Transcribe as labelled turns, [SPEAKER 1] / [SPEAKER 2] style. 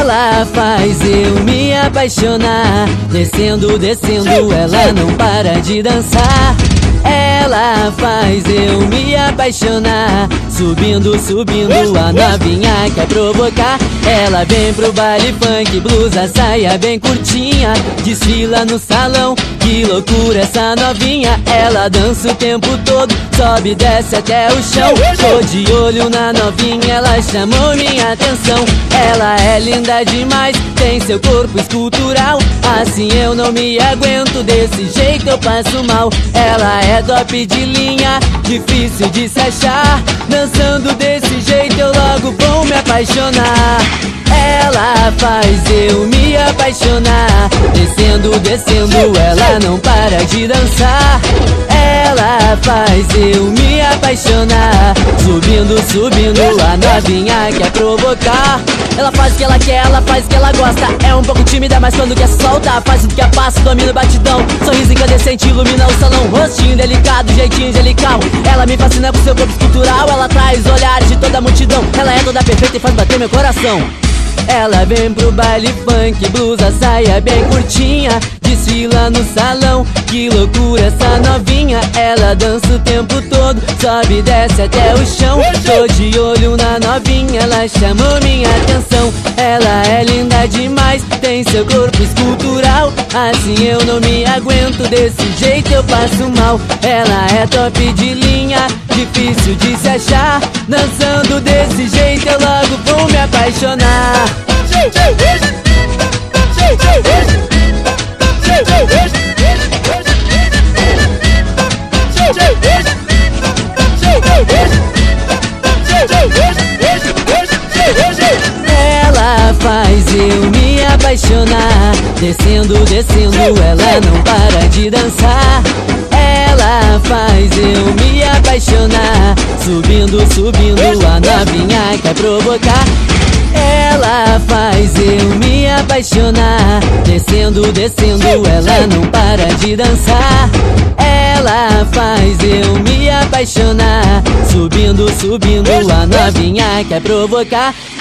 [SPEAKER 1] Ela faz eu me apaixonar. Descendo, descendo, ela não para de dançar. Ela faz eu me apaixonar. Subindo, subindo, a novinha quer provocar. Ela vem pro baile funk, blusa, saia bem curtinha, desfila no salão, que loucura essa novinha. Ela dança o tempo todo, sobe e desce até o chão. Tô de olho na novinha, ela chamou minha atenção. Ela é linda demais, tem seu corpo escultural. Assim eu não me aguento, desse jeito eu passo mal. Ela é top de linha, difícil de se achar. Dançando desse jeito eu logo vou me apaixonar. Ela faz eu me apaixonar. Descendo, descendo, ela não para de dançar. Ela faz eu me apaixonar. Subindo, subindo, a novinha quer provocar. Ela faz o que ela quer, ela faz o que ela gosta. É um pouco tímida, mas quando quer soltar, faz tudo que é passo, domina o batidão. Sorriso incandescente, ilumina o salão. Rostinho delicado, jeitinho angelical. Ela me fascina com seu corpo escultural. Ela traz olhares de toda a multidão. Ela é toda perfeita e faz bater meu coração. Ela vem pro baile funk, blusa, saia bem curtinha, desfila no salão, que loucura essa novinha. Ela dança o tempo todo, sobe e desce até o chão. Tô de olho na novinha, ela chamou minha atenção. Ela é linda demais, tem seu corpo escultural. Assim eu não me aguento, desse jeito eu passo mal. Ela é top de linha, difícil de se achar. Dançando desse jeito eu logo vou me apaixonar. Ela faz eu me apaixonar. Descendo, descendo, ela não para de dançar. Ela faz eu me apaixonar. Subindo, subindo, a novinha quer provocar. Ela faz eu me apaixonar. Descendo, descendo, ela não para de dançar. Ela faz eu me apaixonar. Subindo, subindo, a novinha quer provocar.